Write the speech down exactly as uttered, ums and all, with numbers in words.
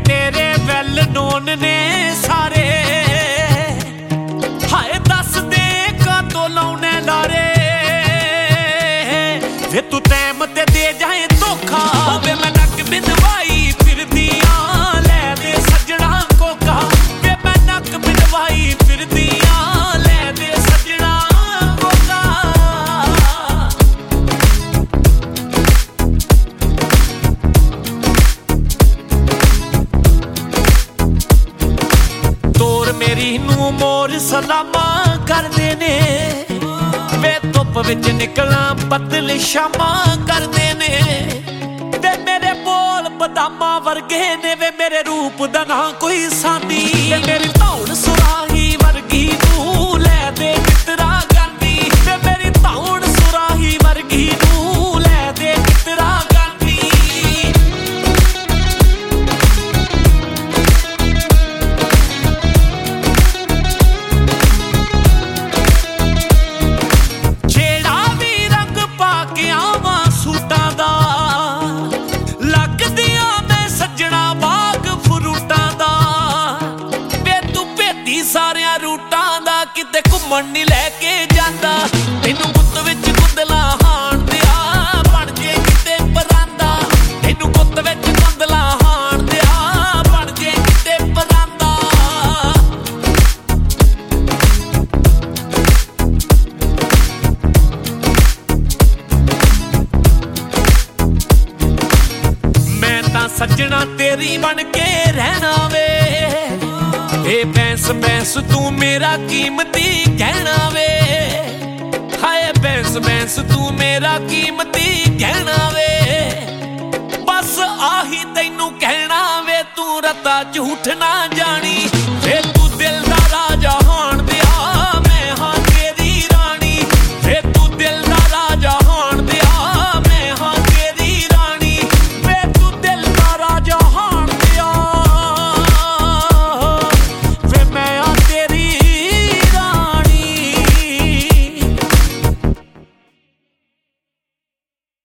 तेरे well known ने सारे, हाय दस दे कातों लाउने लारे। वे तू टैम ते दे जाए धोखा, वे मैं नक बिंदवाई फिरदियां लै दे सजना कोका। वे मैं नक बिंदवाई फिरदियां लै दे सजना कोका। तोर मेरी नू मोर सलामा करदे ने, वे धुप विच निकला बदल शामा करदे ने। वे मेरे बोल बदामा वर्गे ने, वे मेरे रूप दा ना कोई सांदी। वे मेरी धौड़ सुराही वर्गी नू लै दे कितरा गांदी। वे मेरी धौड़ सुराही वर्गी नू लै दे कितरा गांदी। छेड़ा भी रंग पा के आवां सूटां दा, लगदियां मैं सज्जणा बाग फ्रूटां दा। वे तू भेदी सारियां रूटां दा, किते घुम्मण नहीं लैके जांदा। तैनू गुत्त विच गुंदला हाण दिया बण जे किते परांदा। तैनू गुत्त विच गुंदला हाण दिया बण जे किते परांदा। मैं तां सज्जणा तेरी बन के रहना वे। ए बैंस बैंस तू मेरा कीमती गहना वे। हाय बैंस बैंस तू मेरा कीमती गहना वे। बस आही तैनू कहना वे, तू रता झूठ ना जानी।